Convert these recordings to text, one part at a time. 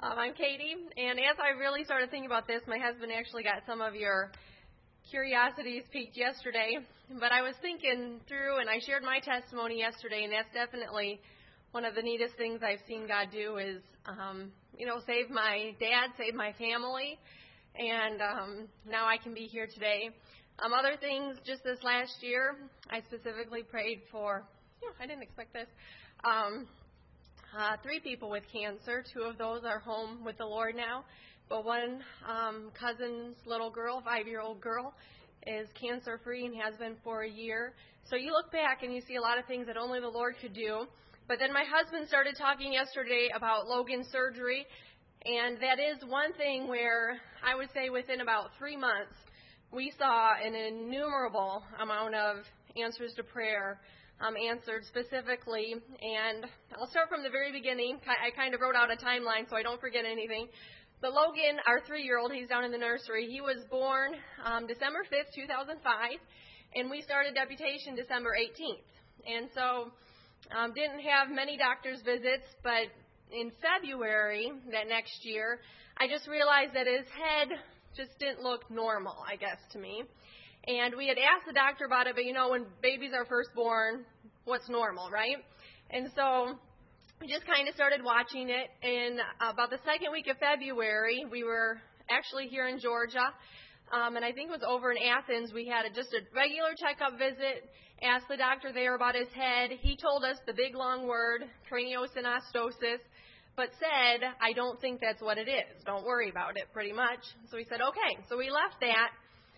I'm Katie, and as I really started thinking about this, my husband actually got some of your curiosities piqued yesterday, but I was thinking through, and I shared my testimony yesterday, and that's definitely one of the neatest things I've seen God do is, save my dad, save my family, and now I can be here today. Other things, just this last year, I specifically prayed for, I didn't expect this, 3 people with cancer. 2 of those are home with the Lord now, but one cousin's little girl, 5-year-old girl, is cancer-free and has been for a year. So you look back and you see a lot of things that only the Lord could do. But then my husband started talking yesterday about Logan's surgery, and that is one thing where I would say within about 3 months, we saw an innumerable amount of answers to prayer answered specifically. And I'll start from the very beginning. I kind of wrote out a timeline so I don't forget anything. But Logan, our 3-year-old, he's down in the nursery. He was born December 5th, 2005, and we started deputation December 18th. And so didn't have many doctor's visits, but in February that next year, I just realized that his head just didn't look normal, I guess, to me. And we had asked the doctor about it, but when babies are first born, what's normal, right? And so we just kind of started watching it. And about the second week of February, we were actually here in Georgia, and I think it was over in Athens. We had just a regular checkup visit, asked the doctor there about his head. He told us the big long word, craniosynostosis, but said, I don't think that's what it is. Don't worry about it, pretty much. So we said, okay. So we left that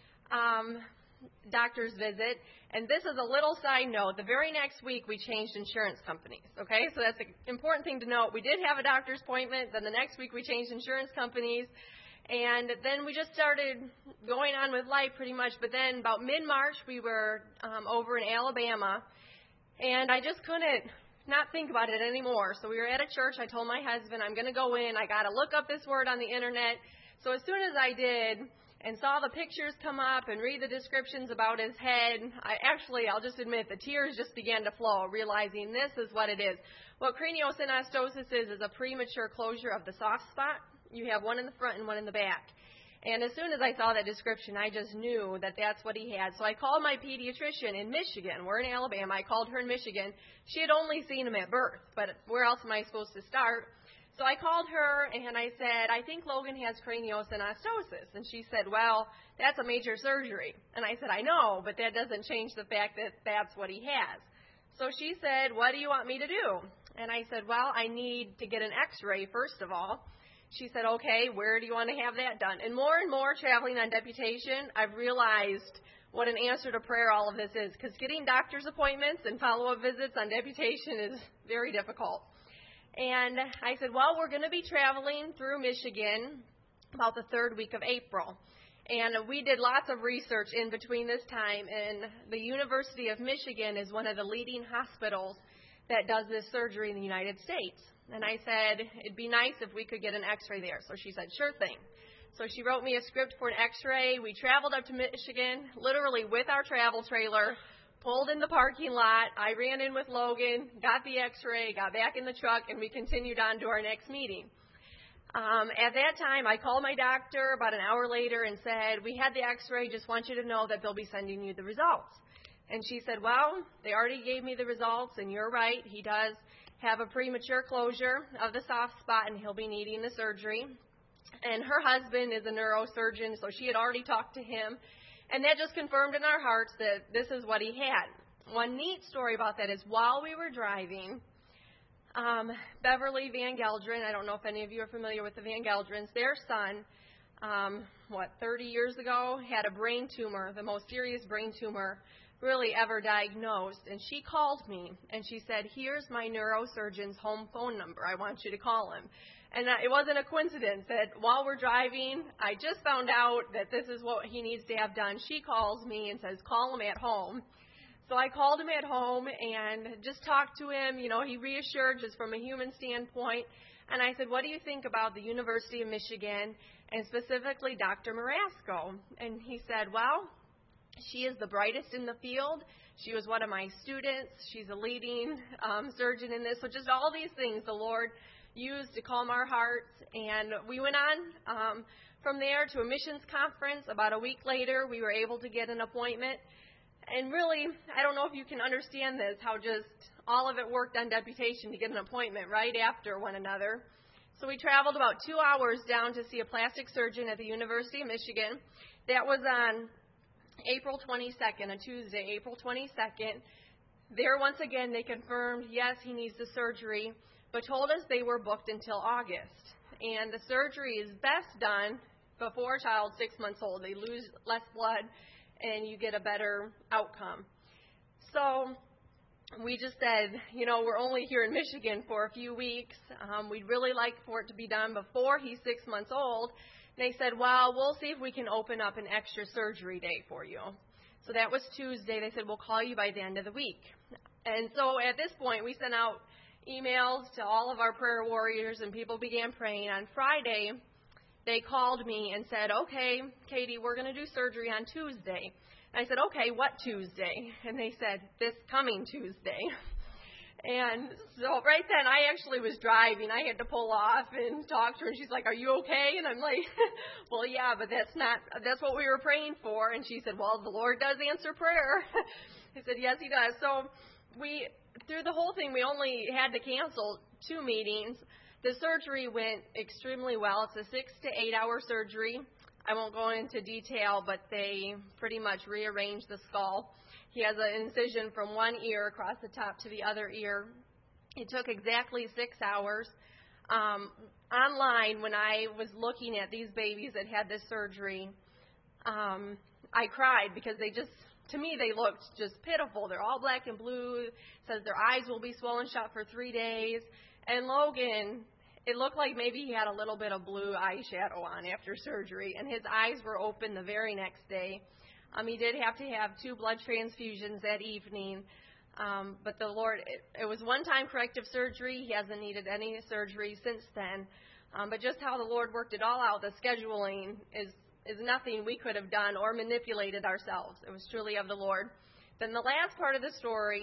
doctor's visit, and this is a little side note. The very next week, we changed insurance companies, okay? So that's an important thing to note. We did have a doctor's appointment, then the next week we changed insurance companies, and then we just started going on with life pretty much. But then about mid-March, we were over in Alabama, and I just couldn't not think about it anymore. So we were at a church. I told my husband, I'm going to go in. I got to look up this word on the internet. So as soon as I did and saw the pictures come up and read the descriptions about his head, I'll just admit, the tears just began to flow, realizing this is what it is. What craniosynostosis is a premature closure of the soft spot. You have one in the front and one in the back. And as soon as I saw that description, I just knew that that's what he had. So I called my pediatrician in Michigan. We're in Alabama. I called her in Michigan. She had only seen him at birth, but where else am I supposed to start? So I called her and I said, I think Logan has craniosynostosis. And she said, well, that's a major surgery. And I said, I know, but that doesn't change the fact that that's what he has. So she said, what do you want me to do? And I said, well, I need to get an x-ray first of all. She said, okay, where do you want to have that done? And more traveling on deputation, I've realized what an answer to prayer all of this is, because getting doctor's appointments and follow-up visits on deputation is very difficult. And I said, well, we're going to be traveling through Michigan about the 3rd week of April. And we did lots of research in between this time, and the University of Michigan is one of the leading hospitals that does this surgery in the United States. And I said, it'd be nice if we could get an x-ray there. So she said, sure thing. So she wrote me a script for an x-ray. We traveled up to Michigan, literally with our travel trailer, pulled in the parking lot. I ran in with Logan, got the x-ray, got back in the truck, and we continued on to our next meeting. At that time, I called my doctor about an hour later and said, we had the x-ray, just want you to know that they'll be sending you the results. And she said, well, they already gave me the results, and you're right, he does have a premature closure of the soft spot, and he'll be needing the surgery. And her husband is a neurosurgeon, so she had already talked to him. And that just confirmed in our hearts that this is what he had. One neat story about that is while we were driving, Beverly Van Gelderen, I don't know if any of you are familiar with the Van Gelderens, their son, 30 years ago, had a brain tumor, the most serious brain tumor really ever diagnosed. And she called me and she said, here's my neurosurgeon's home phone number. I want you to call him. And it wasn't a coincidence that while we're driving, I just found out that this is what he needs to have done. She calls me and says, call him at home. So I called him at home and just talked to him. He reassured just from a human standpoint. And I said, what do you think about the University of Michigan and specifically Dr. Marasco? And he said, well, she is the brightest in the field. She was one of my students. She's a leading surgeon in this. So just all these things the Lord use to calm our hearts. And we went on from there to a missions conference. About a week later, we were able to get an appointment. And really, I don't know if you can understand this, how just all of it worked on deputation to get an appointment right after one another. So we traveled about 2 hours down to see a plastic surgeon at the University of Michigan. That was on April 22nd, a Tuesday, April 22nd. There, once again, they confirmed, yes, he needs the surgery, but told us they were booked until August. And the surgery is best done before a child 6 months old. They lose less blood, and you get a better outcome. So we just said, we're only here in Michigan for a few weeks. We'd really like for it to be done before he's 6 months old. They said, well, we'll see if we can open up an extra surgery day for you. So that was Tuesday. They said, we'll call you by the end of the week. And so at this point, we sent out emails to all of our prayer warriors, and people began praying. On Friday, they called me and said, okay, Katie, we're going to do surgery on Tuesday. And I said, okay, what Tuesday? And they said, this coming Tuesday. And so right then, I actually was driving. I had to pull off and talk to her, and she's like, are you okay? And I'm like, well, yeah, but that's what we were praying for. And she said, well, the Lord does answer prayer. I said, yes, he does. So through the whole thing, we only had to cancel 2 meetings. The surgery went extremely well. It's a 6 to 8 hour surgery. I won't go into detail, but they pretty much rearranged the skull. He has an incision from one ear across the top to the other ear. It took exactly 6 hours. Online, when I was looking at these babies that had this surgery, I cried because to me, they looked just pitiful. They're all black and blue. It says their eyes will be swollen shut for 3 days. And Logan, it looked like maybe he had a little bit of blue eyeshadow on after surgery, and his eyes were open the very next day. He did have to have 2 blood transfusions that evening, but the Lord, it was one-time corrective surgery. He hasn't needed any surgery since then. But just how the Lord worked it all out, the scheduling is nothing we could have done or manipulated ourselves. It was truly of the Lord. Then the last part of the story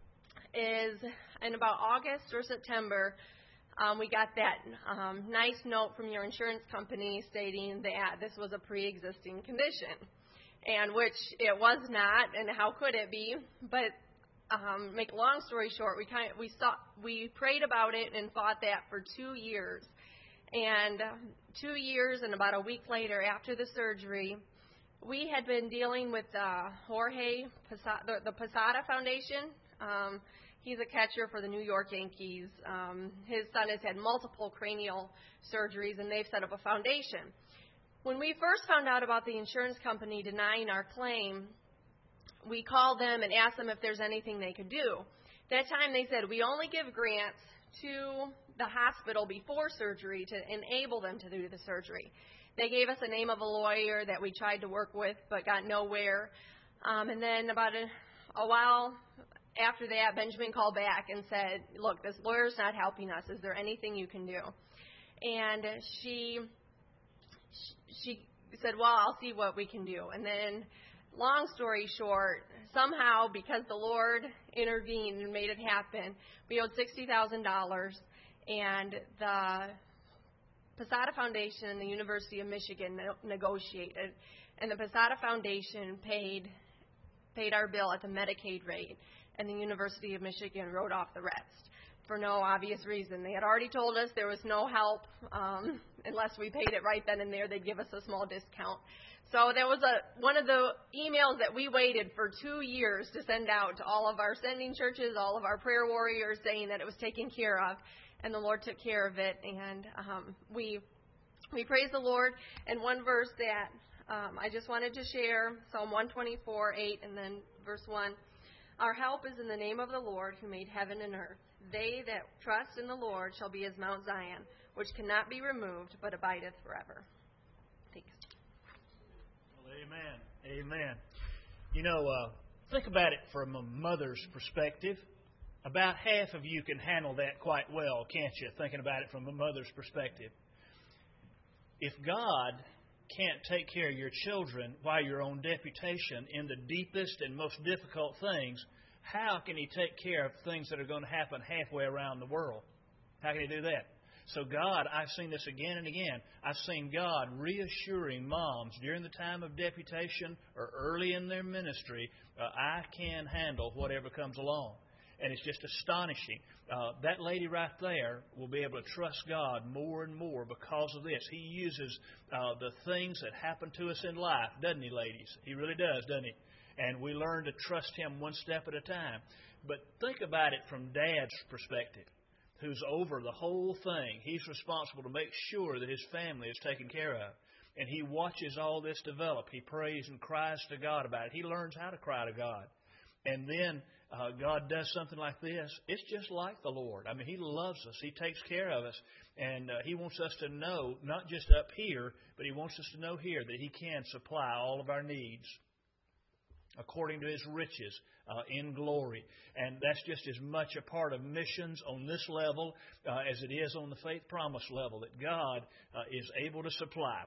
is in about August or September, we got that nice note from your insurance company stating that this was a pre-existing condition, and which it was not, and how could it be? But make a long story short, we prayed about it and fought that for 2 years, and 2 years and about a week later after the surgery, we had been dealing with Jorge Posada, the Posada Foundation. He's a catcher for the New York Yankees. His son has had multiple cranial surgeries, and they've set up a foundation. When we first found out about the insurance company denying our claim, we called them and asked them if there's anything they could do. That time they said, we only give grants to the hospital before surgery to enable them to do the surgery. They gave us the name of a lawyer that we tried to work with but got nowhere. And then about a while after that, Benjamin called back and said, look, this lawyer's not helping us. Is there anything you can do? And she said, well, I'll see what we can do. And then, long story short, somehow, because the Lord intervened and made it happen, we owed $60,000, and the Posada Foundation and the University of Michigan negotiated, and the Posada Foundation paid our bill at the Medicaid rate, and the University of Michigan wrote off the rest for no obvious reason. They had already told us there was no help unless we paid it right then and there. They'd give us a small discount. So that was one of the emails that we waited for 2 years to send out to all of our sending churches, all of our prayer warriors, saying that it was taken care of, and the Lord took care of it. And we praise the Lord. And one verse that I just wanted to share, Psalm 124:8, and then verse 1. Our help is in the name of the Lord who made heaven and earth. They that trust in the Lord shall be as Mount Zion, which cannot be removed, but abideth forever. Thanks. Well, amen. Amen. Think about it from a mother's perspective. About half of you can handle that quite well, can't you? Thinking about it from a mother's perspective. If God can't take care of your children while you're on deputation in the deepest and most difficult things, how can He take care of things that are going to happen halfway around the world? How can He do that? So God, I've seen this again and again. I've seen God reassuring moms during the time of deputation or early in their ministry, I can handle whatever comes along. And it's just astonishing. That lady right there will be able to trust God more and more because of this. He uses the things that happen to us in life, doesn't he, ladies? He really does, doesn't he? And we learn to trust Him one step at a time. But think about it from Dad's perspective, who's over the whole thing. He's responsible to make sure that his family is taken care of. And he watches all this develop. He prays and cries to God about it. He learns how to cry to God. And then God does something like this. It's just like the Lord. I mean, He loves us. He takes care of us. And He wants us to know, not just up here, but He wants us to know here that He can supply all of our needs according to His riches in glory. And that's just as much a part of missions on this level as it is on the faith promise level, that God is able to supply.